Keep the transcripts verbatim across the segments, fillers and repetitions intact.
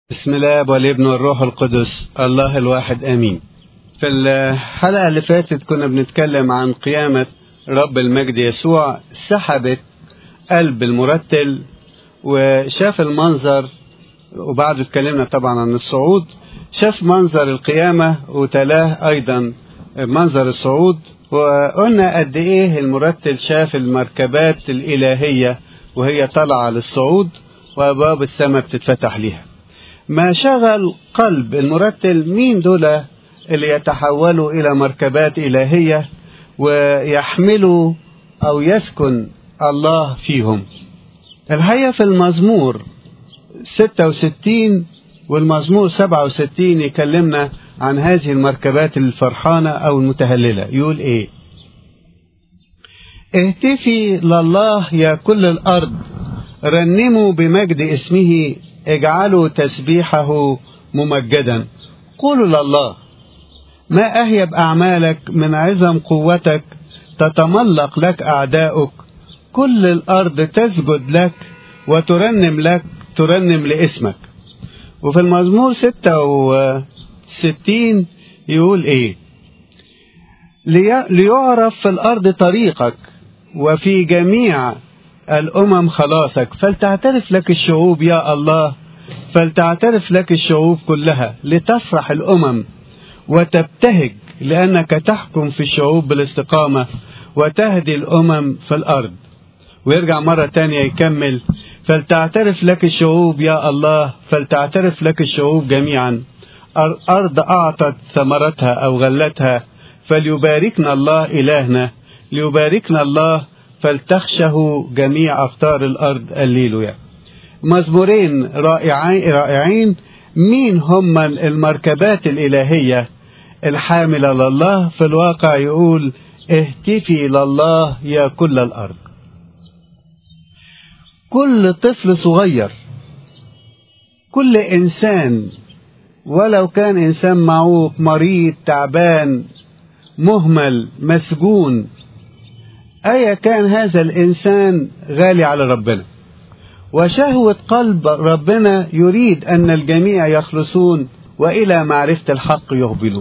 بسم الله والابن والروح القدس الله الواحد امين. في الحلقة اللي فاتت كنا بنتكلم عن قيامة رب المجد يسوع. سحبت قلب المرتل وشاف المنظر، وبعد اتكلمنا طبعا عن الصعود. شاف منظر القيامة وتلاه ايضا منظر الصعود، وقلنا قد ايه المرتل شاف المركبات الالهية وهي طالعة للصعود وابواب السماء بتتفتح ليها. ما شغل قلب المرتل مين دول اللي يتحولوا إلى مركبات إلهية ويحملوا أو يسكن الله فيهم. الحقيقة في المزمور ستة وستين والمزمور سبعة وستين يكلمنا عن هذه المركبات الفرحانة أو المتهللة. يقول إيه؟ اهتفي لله يا كل الأرض، رنموا بمجد اسمه، اجعلوا تسبيحه ممجدا. قولوا لله ما أهيب أعمالك، من عظم قوتك تتملق لك أعداؤك. كل الأرض تسجد لك وترنم لك، ترنم لاسمك. وفي المزمور ستة وستين يقول إيه؟ ليعرف في الأرض طريقك وفي جميع الأمم خلاصك. فلتعترف لك الشعوب يا الله، فلتعترف لك الشعوب كلها. لتفرح الأمم وتبتهج، لأنك تحكم في الشعوب بالاستقامة وتهدي الأمم في الأرض. ويرجع مرة تانية يكمل: فلتعترف لك الشعوب يا الله، فلتعترف لك الشعوب جميعا. أرض أعطت ثمرتها أو غلتها، فليباركنا الله إلهنا، ليباركنا الله، فلتخشه جميع أقطار الأرض. الليلويا. مزمورين رائعين رائعين. مين هم المركبات الإلهية الحاملة لله؟ في الواقع يقول: اهتفي لله يا كل الأرض. كل طفل صغير، كل إنسان، ولو كان إنسان معوق، مريض، تعبان، مهمل، مسجون، أيا كان هذا الإنسان غالي على ربنا، وشهوة قلب ربنا يريد أن الجميع يخلصون وإلى معرفة الحق يقبلون.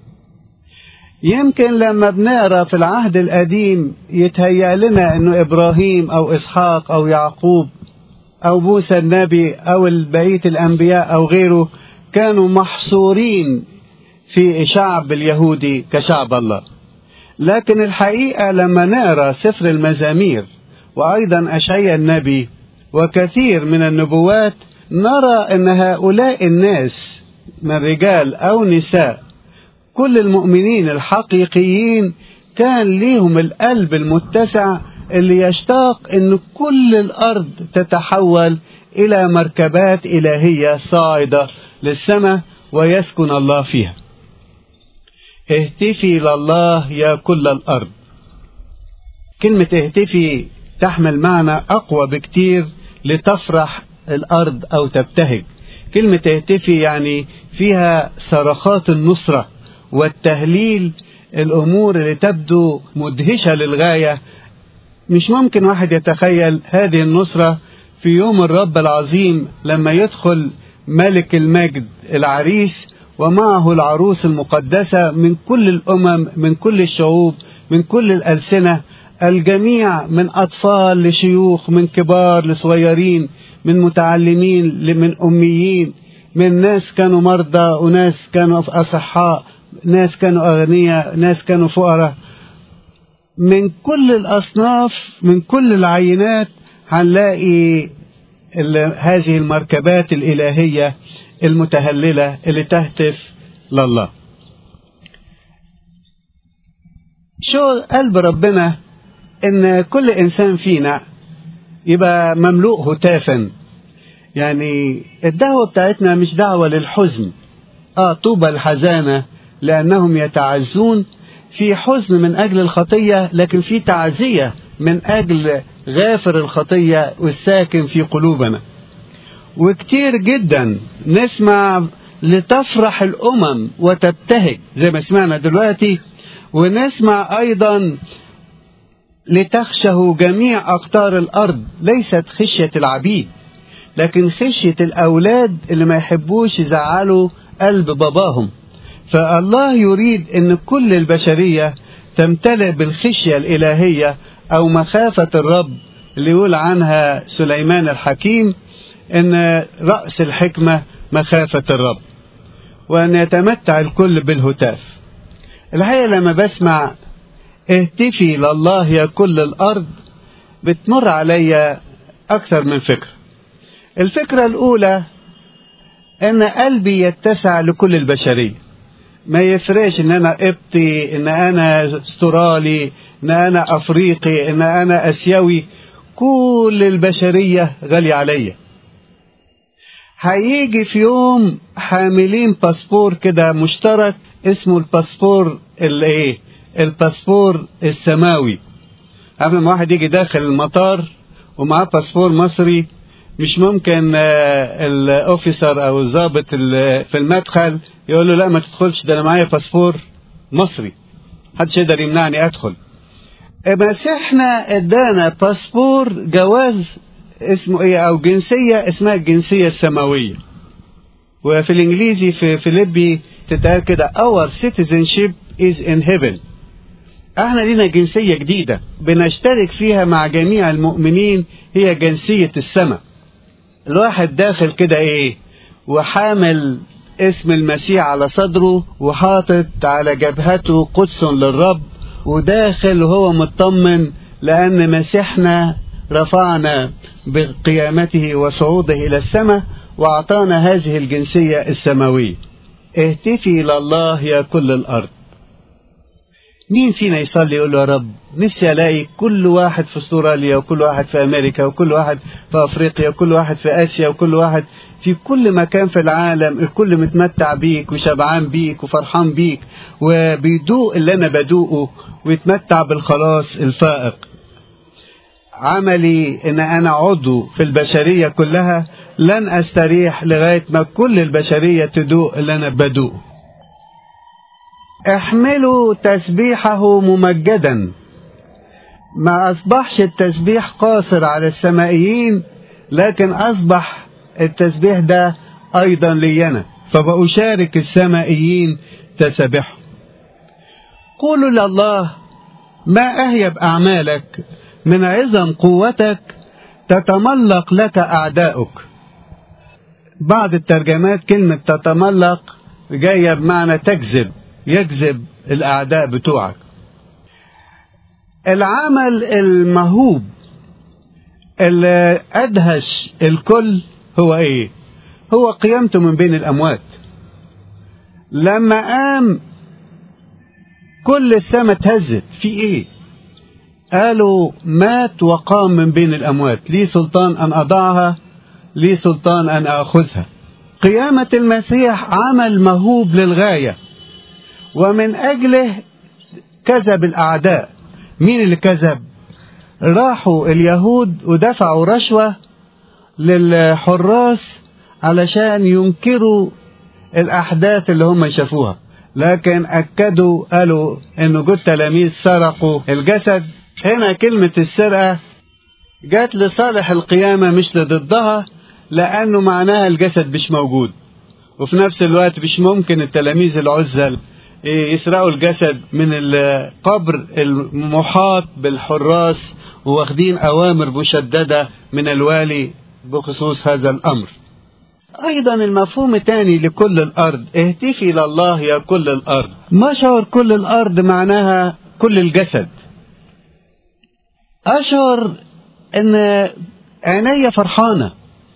يمكن لما بنقرأ في العهد القديم يتهيأ لنا أنه إبراهيم أو إسحاق أو يعقوب أو موسى النبي أو بقية الأنبياء أو غيره كانوا محصورين في شعب اليهودي كشعب الله. لكن الحقيقة لما نقرأ سفر المزامير وأيضا أشعياء النبي وكثير من النبوات، نرى أن هؤلاء الناس من رجال أو نساء، كل المؤمنين الحقيقيين، كان ليهم القلب المتسع اللي يشتاق أن كل الأرض تتحول إلى مركبات إلهية صاعدة للسماء ويسكن الله فيها. اهتفي لله يا كل الأرض. كلمة اهتفي تحمل معنى أقوى بكتير، لتفرح الأرض أو تبتهج. كلمة اهتفي يعني فيها صرخات النصرة والتهليل، الأمور اللي تبدو مدهشة للغاية. مش ممكن واحد يتخيل هذه النصرة في يوم الرب العظيم لما يدخل ملك المجد العريس ومعه العروس المقدسة من كل الأمم، من كل الشعوب، من كل الألسنة، الجميع، من أطفال لشيوخ، من كبار لصغيرين، من متعلمين من أميين، من ناس كانوا مرضى وناس كانوا أصحاء، ناس كانوا أغنياء، ناس كانوا فقراء، من كل الأصناف، من كل العينات. هنلاقي هذه المركبات الإلهية المتهللة اللي تهتف لله. شو قلب ربنا ان كل انسان فينا يبقى مملوء هتافا. يعني الدعوة بتاعتنا مش دعوة للحزن. اه طوبى الحزانة لانهم يتعزون. في حزن من اجل الخطية، لكن في تعزية من اجل غافر الخطية والساكن في قلوبنا. وكتير جدا نسمع لتفرح الأمم وتبتهج زي ما سمعنا دلوقتي، ونسمع أيضا لتخشه جميع أقطار الأرض. ليست خشية العبيد، لكن خشية الأولاد اللي ما يحبوش يزعلوا قلب باباهم. فالله يريد أن كل البشرية تمتلئ بالخشية الإلهية أو مخافة الرب، اللي يقول عنها سليمان الحكيم أن رأس الحكمة مخافة الرب، وأن يتمتع الكل بالهتاف. الحقيقة لما بسمع اهتفي لله يا كل الأرض بتمر علي أكثر من فكرة. الفكرة الأولى أن قلبي يتسع لكل البشرية، ما يفرقش ان انا قبطي، ان انا استرالي، ان انا افريقي، ان انا اسيوي، كل البشرية غالية عليا. هيجي في يوم حاملين باسبور كده مشترك اسمه الباسبور الايه الباسبور السماوي. قبل ما واحد يجي داخل المطار ومعاه باسبور مصري، مش ممكن الاوفيسر او الضابط في المدخل يقول له لا ما تدخلش، ده انا معايا باسبور مصري، محدش يقدر يمنعني ادخل. بس احنا ادانا باسبور جواز اسمه ايه او جنسية اسمها الجنسية السماوية، وفي الانجليزي في فيليبي تتقال كده our citizenship is in heaven. احنا لينا جنسية جديدة بنشترك فيها مع جميع المؤمنين، هي جنسية السماء. الواحد داخل كده ايه وحامل اسم المسيح على صدره وحاطط على جبهته قدس للرب، وداخل وهو مطمن لأن مسيحنا رفعنا بقيامته وصعوده إلى السماء وأعطانا هذه الجنسية السماوية. اهتفي لله يا كل الأرض. مين فينا يصلي يقول له يا رب نفسي ألاقي كل واحد في استراليا وكل واحد في أمريكا وكل واحد في أفريقيا وكل واحد في آسيا وكل واحد في كل مكان في العالم الكل متمتع بيك وشبعان بيك وفرحان بيك وبيدوق اللي أنا بدوقه ويتمتع بالخلاص الفائق. عملي إن أنا عضو في البشرية كلها، لن أستريح لغاية ما كل البشرية تدوق اللي أنا بدوقه. احملوا تسبيحه ممجدا. ما أصبحش التسبيح قاصر على السمائيين، لكن أصبح التسبيح ده أيضا لينا، فبأشارك السمائيين تسبحه. قولوا لله ما أهيب أعمالك، من عظم قوتك تتملق لك أعداؤك. بعض الترجمات كلمة تتملق جاية بمعنى تجذب، يجذب الأعداء بتوعك. العمل المهوب اللي أدهش الكل هو إيه؟ هو قيامته من بين الأموات. لما قام كل السماء اتهزت. في إيه؟ قالوا مات وقام من بين الأموات، لي سلطان أن أضعها، لي سلطان أن أخذها. قيامة المسيح عمل مهوب للغاية، ومن أجله كذب الأعداء. مين اللي كذب؟ راحوا اليهود ودفعوا رشوة للحراس علشان ينكروا الأحداث اللي هم شافوها، لكن أكدوا قالوا إن جود تلاميذ سرقوا الجسد. هنا كلمة السرقة جات لصالح القيامة مش لضدها، لأنه معناها الجسد مش موجود، وفي نفس الوقت مش ممكن التلاميذ العزل يسرقوا الجسد من القبر المحاط بالحراس واخدين أوامر مشددة من الوالي بخصوص هذا الأمر. أيضا المفهوم الثاني لكل الأرض، اهتفي لله يا كل الأرض. ما شعر كل الأرض معناها كل الجسد. أشعر أن عيني فرحانة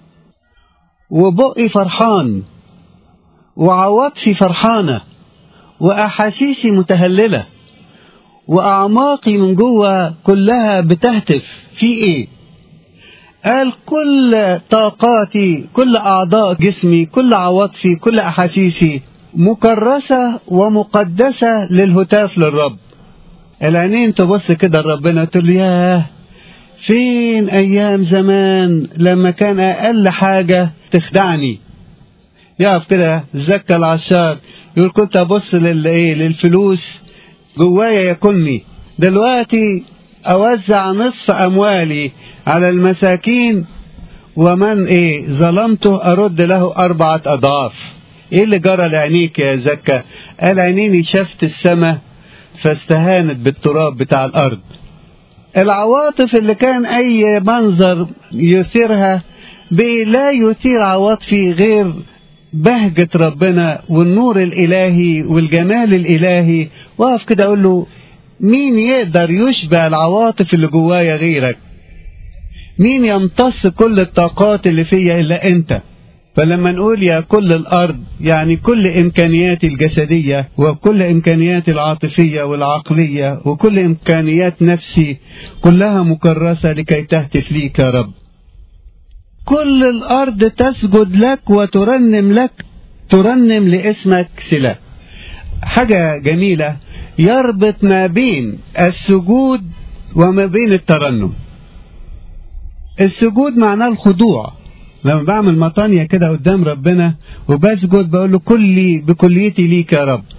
وبقي فرحان وعواطفي فرحانة وأحاسيسي متهللة وأعماقي من جوه كلها بتهتف. في إيه؟ قال كل طاقاتي، كل أعضاء جسمي، كل عواطفي، كل أحاسيسي مكرسة ومقدسة للهتاف للرب. العينين تبص كده لربنا تقول ياه فين أيام زمان لما كان أقل حاجة تخدعني. يقف كده زكى العشار يقول كنت أبص للإيه للفلوس جوايا ياكلني، دلوقتي أوزع نصف أموالي على المساكين ومن ايه ظلمته ارد له اربعة اضعاف. ايه اللي جرى لعينيك يا زكا؟ قال عينيني شافت السماء فاستهانت بالتراب بتاع الارض. العواطف اللي كان اي منظر يثيرها لا يثير عواطفي غير بهجة ربنا والنور الالهي والجمال الالهي. واقف كده اقول له مين يقدر يشبع العواطف اللي جوايا غيرك؟ مين يمتص كل الطاقات اللي فيا الا انت؟ فلما نقول يا كل الارض يعني كل امكانياتي الجسدية وكل امكانياتي العاطفية والعقلية وكل امكانيات نفسي كلها مكرسة لكي تهتف ليك يا رب. كل الارض تسجد لك وترنم لك، ترنم لاسمك سلا. حاجة جميلة يربط ما بين السجود وما بين الترنم. السجود معناه الخضوع، لما بعمل مطانية كده قدام ربنا وبسجد بقول له كلي بكليتي ليك يا رب.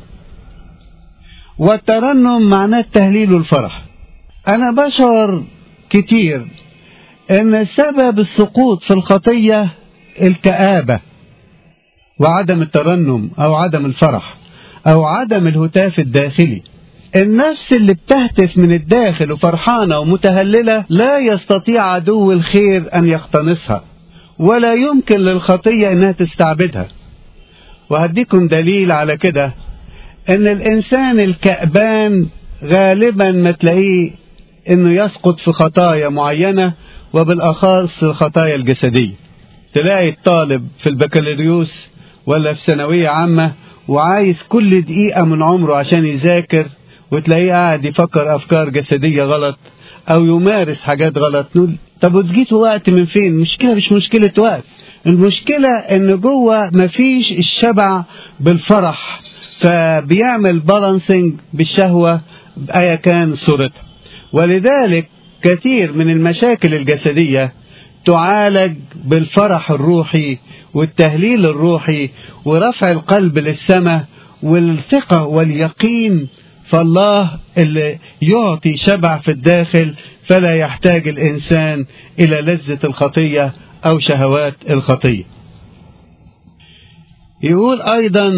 والترنم معناه التهليل والفرح. انا بشعر كتير ان سبب السقوط في الخطية الكآبة وعدم الترنم او عدم الفرح او عدم الهتاف الداخلي. النفس اللي بتهتف من الداخل وفرحانة ومتهللة لا يستطيع عدو الخير ان يقتنصها ولا يمكن للخطية انها تستعبدها. وهديكم دليل على كده ان الانسان الكأبان غالبا ما تلاقيه انه يسقط في خطايا معينة وبالاخص الخطايا الجسدية. تلاقي الطالب في البكالوريوس ولا في ثانوية عامة وعايز كل دقيقة من عمره عشان يذاكر، وتلاقيه قاعد يفكر افكار جسدية غلط او يمارس حاجات غلط. نقول طب وتجيتوا وقت من فين؟ مشكلة مش مشكلة وقت، المشكلة ان جوه مفيش الشبع بالفرح، فبيعمل بالانسنج بالشهوة بأي كان صورتها. ولذلك كثير من المشاكل الجسدية تعالج بالفرح الروحي والتهليل الروحي ورفع القلب للسماء والثقة واليقين فالله اللي يعطي شبع في الداخل، فلا يحتاج الإنسان إلى لذة الخطية أو شهوات الخطية. يقول أيضا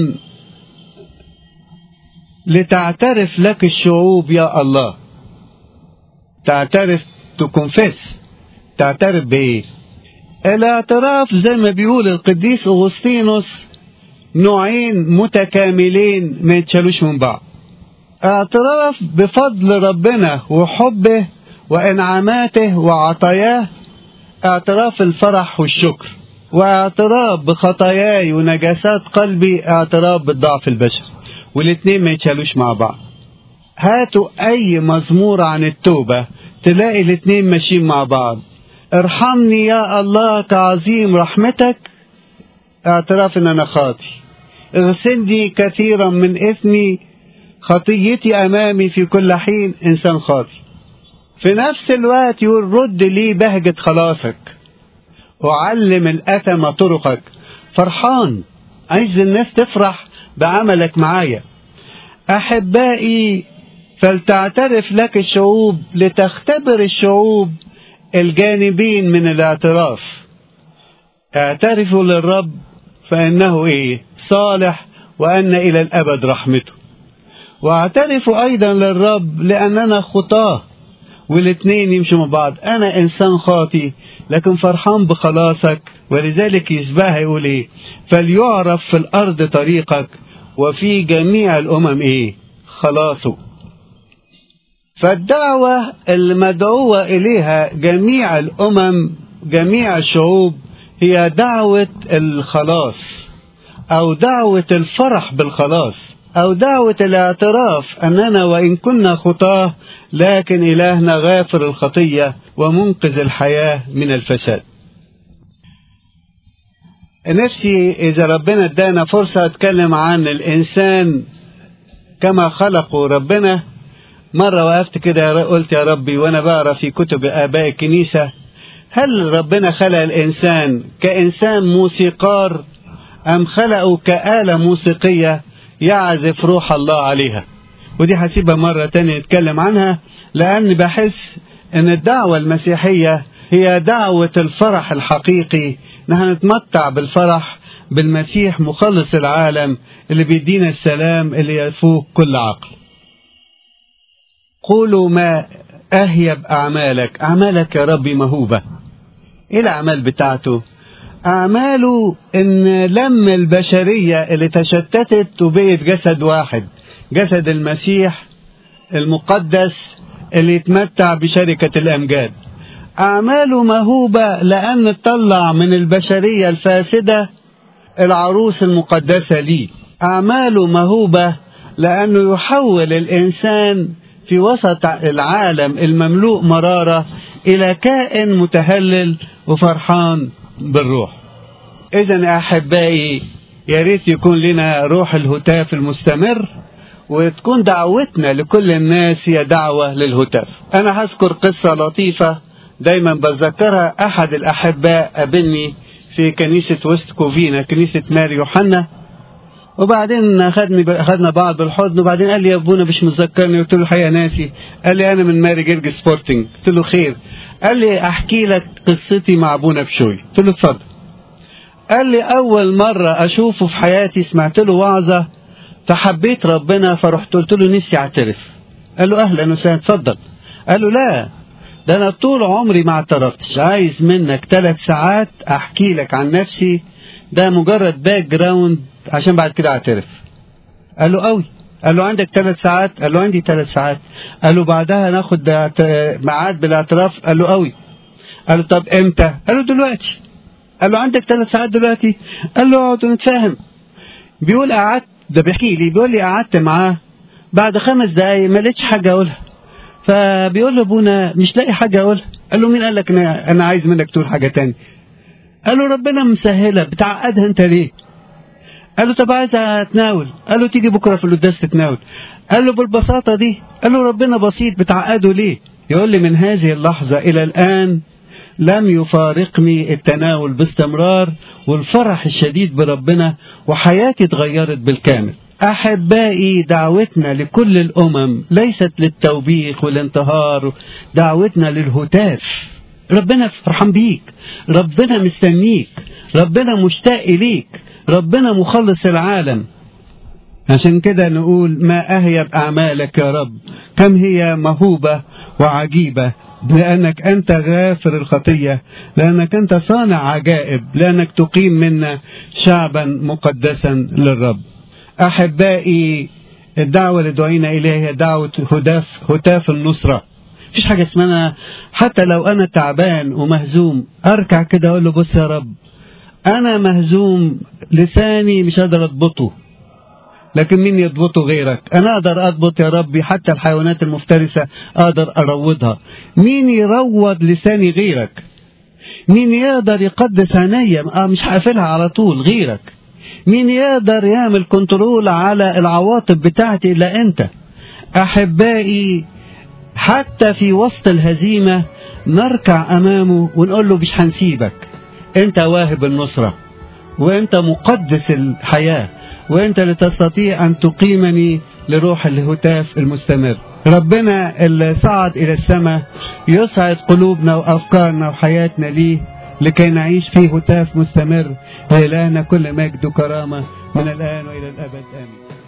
لتعترف لك الشعوب يا الله. تعترف تكونفس، تعترف بإيه؟ الاعتراف زي ما بيقول القديس أغسطينوس نوعين متكاملين ما يتشالوش من بعض. اعتراف بفضل ربنا وحبه وإنعاماته وعطاياه، اعتراف الفرح والشكر، واعتراف بخطاياي ونجاسات قلبي، اعتراف بالضعف البشري، والاثنين ما يتشالوش مع بعض. هاتوا أي مزمور عن التوبة تلاقي الاثنين ماشيين مع بعض. ارحمني يا الله كعظيم رحمتك، اعتراف ان انا خاطي. اغسلني كثيرا من اثمي، خطيتي امامي في كل حين، انسان خاطي. في نفس الوقت يقول رد لي بهجة خلاصك، وعلم الأثم طرقك. فرحان، عايز الناس تفرح بعملك معايا. أحبائي فلتعترف لك الشعوب، لتختبر الشعوب الجانبين من الاعتراف. اعترفوا للرب فإنه إيه؟ صالح، وأن إلى الأبد رحمته. واعترفوا أيضا للرب لأننا خطاه، والاثنين يمشوا مع بعض. أنا إنسان خاطي لكن فرحان بخلاصك، ولذلك يشبهها يقول إيه؟ فليعرف في الأرض طريقك وفي جميع الأمم إيه؟ خلاصه. فالدعوة المدعوة إليها جميع الأمم جميع الشعوب هي دعوة الخلاص، أو دعوة الفرح بالخلاص، أو دعوة الاعتراف أننا وإن كنا خطاه لكن إلهنا غافر الخطية ومنقذ الحياة من الفساد. نفسي إذا ربنا ادانا فرصة أتكلم عن الإنسان كما خلقه ربنا. مرة وقفت كده قلت يا ربي وأنا بقرأ في كتب آباء الكنيسة، هل ربنا خلق الإنسان كإنسان موسيقار أم خلقه كآلة موسيقية يعزف روح الله عليها؟ ودي هسيبها مرة تانية نتكلم عنها، لأن بحس أن الدعوة المسيحية هي دعوة الفرح الحقيقي. نحن نتمتع بالفرح بالمسيح مخلص العالم اللي بيدينا السلام اللي يفوق كل عقل. قولوا ما أهيب أعمالك. أعمالك يا ربي مهوبة. إيه الأعمال بتاعته؟ أعماله إن لم البشرية اللي تشتتت وبقت جسد واحد، جسد المسيح المقدس اللي يتمتع بشركة الأمجاد. أعماله مهوبة لأن تطلع من البشرية الفاسدة العروس المقدسة ليه. أعماله مهوبة لأنه يحول الإنسان في وسط العالم المملوء مرارة إلى كائن متهلل وفرحان بالروح. إذن أحبائي، يا ريت يكون لنا روح الهتاف المستمر، وتكون دعوتنا لكل الناس هي دعوة للهتاف. أنا هذكر قصة لطيفة دايما بذكرها. أحد الأحباء قابلني في كنيسة وست كوفينا، كنيسة ماري يوحنا، وبعدين أخذني أخذنا بعض بالحضن، وبعدين قال لي يا أبونا مش متذكرني. قلت له الحقيقة ناسي. قال لي أنا من ماري جرج سبورتنج. قلت له خير. قال لي أحكي لك قصتي مع أبونا بشوي. قلت له اتفضل. قال لي أول مرة أشوفه في حياتي سمعت له وعظة فحبيت ربنا، فرحت قلت له نفسي أعترف. قال له أهلا وسهلا اتفضل. قال له لا، ده أنا طول عمري ما اعترفتش، عايز منك ثلاث ساعات أحكي لك عن نفسي، ده مجرد باك جراوند عشان بعد كده أعترف. قال له قوي. قال له عندك ثلاث ساعات؟ قال له عندي ثلاث ساعات. قال له بعدها ناخد ميعاد بالاعتراف؟ قال له قوي. قال له طب امتى؟ قال له دلوقتي. قال له عندك ثلاث ساعات دلوقتي؟ قال له اقعد ونتفاهم. بيقول قعدت، ده بيحكي لي، بيقول لي قعدت معاه بعد خمس دقايق ما لقيتش حاجه اقولها، فبيقول له ابونا مش لاقي حاجه اقولها. قال له مين قال لك انا عايز منك تقول حاجه تاني؟ قال له ربنا مسهله، بتعقدها انت ليه؟ قال له طب عايز اتناول. قال له تيجي بكره في القداس تتناول. قال له بالبساطه دي. قال له ربنا بسيط، بتعقده ليه؟ يقول لي من هذه اللحظه الى الان لم يفارقني التناول باستمرار، والفرح الشديد بربنا، وحياتي اتغيرت بالكامل. أحبائي، دعوتنا لكل الأمم ليست للتوبيخ والانتهار، دعوتنا للهتاف. ربنا فرحان بيك، ربنا مستنيك، ربنا مشتاق إليك، ربنا مخلص العالم. عشان كده نقول ما أهيب أعمالك يا رب، كم هي مهوبة وعجيبة، لأنك أنت غافر الخطية، لأنك أنت صانع عجائب، لأنك تقيم منا شعبا مقدسا للرب. أحبائي، الدعوة اللي دعينا إليها هي دعوة هتاف هتاف النصرة. مفيش حاجة اسمها حتى لو أنا تعبان ومهزوم أركع كده أقول له بص يا رب أنا مهزوم، لساني مش قادر أضبطه، لكن مين يضبطه غيرك؟ أنا أقدر أضبط يا ربي حتى الحيوانات المفترسة أقدر أروضها. مين يروض لساني غيرك؟ مين يقدر يقدس عينيا آه مش هقفلها على طول غيرك؟ مين يقدر يعمل كنترول على العواطف بتاعتي إلا أنت؟ أحبائي، حتى في وسط الهزيمة نركع أمامه ونقول له مش هنسيبك، أنت واهب النصرة، وأنت مقدس الحياة، وأنت اللي تستطيع أن تقيمني لروح الهتاف المستمر. ربنا اللي صعد إلى السماء يسعد قلوبنا وأفكارنا وحياتنا ليه، لكي نعيش فيه هتاف مستمر. لإلهنا كل مجد وكرامة من الآن وإلى الأبد، آمين.